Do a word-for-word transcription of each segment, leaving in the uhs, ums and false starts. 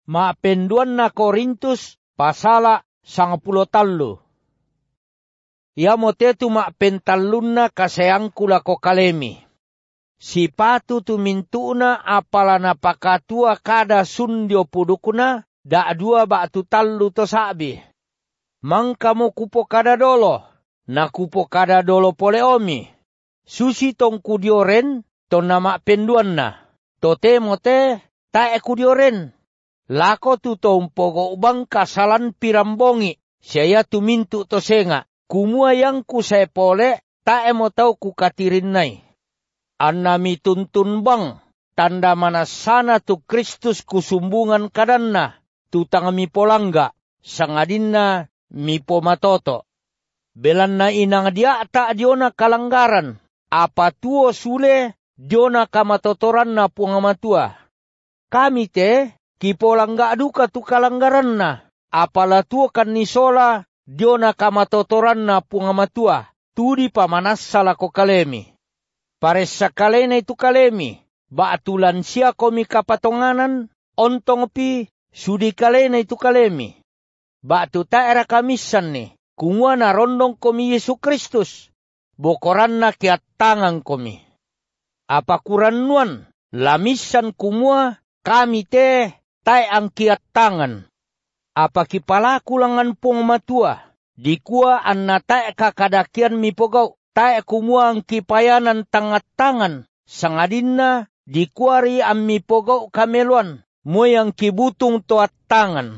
Mapenduan na Korintus pasala sangpulo tallu. Ia motetu mapentalun na kasayang kula ko kalemi. Sipatu tumintuna apala napakatua kada sundio pudukuna da dua batu tallu to sabi. Mangkamo kupo kada dolo, na kupo kada dolo pole omi. Susi tong kudioren to nama penduan na. Tote mote tae kudioren. Lako tu tong pogo ubang kasalan pirambongi. Saya tumintu to senga. Kumua yang ku saya pole tae mo tau ku katirin nai. Anami tuntun bang, tanda mana sana tu Kristus kusumbungan kadanna, tutang mi polangga, sangadinna mi pomatoto. Belan na inang dia tak diona kalanggaran, apa tuo sule diona kamatotoran na pungamatua. Kami te, kipolangga duka tu kalanggaran na, apala tuo kan nisola diona kamatotoran na pungamatua, tudi pamanas salako kalemi. Paresa kalena itu kalemi, baatulan siya komi kapatonganan, ontong pi, sudi kalena itu kalemi. Baatu taera kamisan ni, kumua na rondong komi Yesus Kristus, bokoran na kiat tangan komi. Apa kuranuan, lamisan kumua, kami te, tay ang kiat tangan. Apa kipalaku langan pong matua, dikua an na tay kakadakian mi pogau. Tae kumuang kipayanan tangat tangan, sangadinna dikuari ammi pogau kameluan, moyang kibutung toat tangan.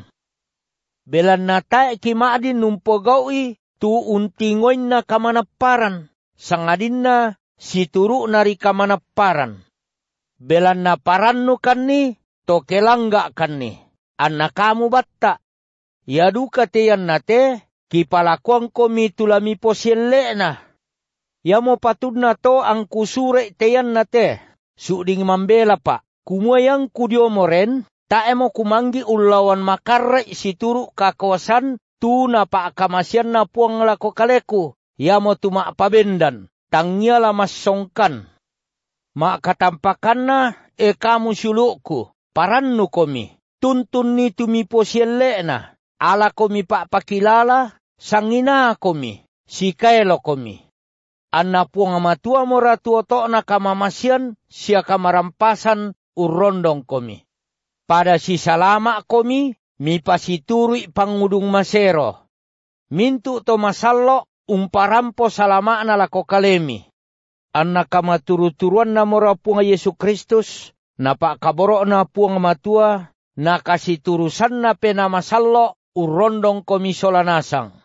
Belan na tae kimaadin numpogaui, tu untingoy na kamanaparan, sangadinna situru nari kamanaparan. Belan na parannu kanni, to kelangga kanni, anna kamu batta. Yaduka teyan na te, kipalakuang komi tulami posielle na. Yamo patudna to ang kusure teyan na te, suding mambela pa, kumuayang kudiomoren, taemo kumanggi ulawan makarre situru kakawasan, tu na paakamasian na puang lako kaleku, yamo tuma pabendan, tangyala masongkan. Makatampakan na, e kamu suluku, parannu komi, tuntun ni tumipo sielle na, ala komi pakilala, sangina komi, sikaelo komi. Anna puang matua mora tuoto na kamamasian siya kamarampasan urondong komi. Pada si salama komi, mi pasiturui pangudung masero. Mintu to masallo umparampo salama na lako kalemi. Anna kamaturu-turuan na mora puang Yesus Kristus, na pakaboro na puang matua, na kasiturusan na pena masallo urondong komi solanasang.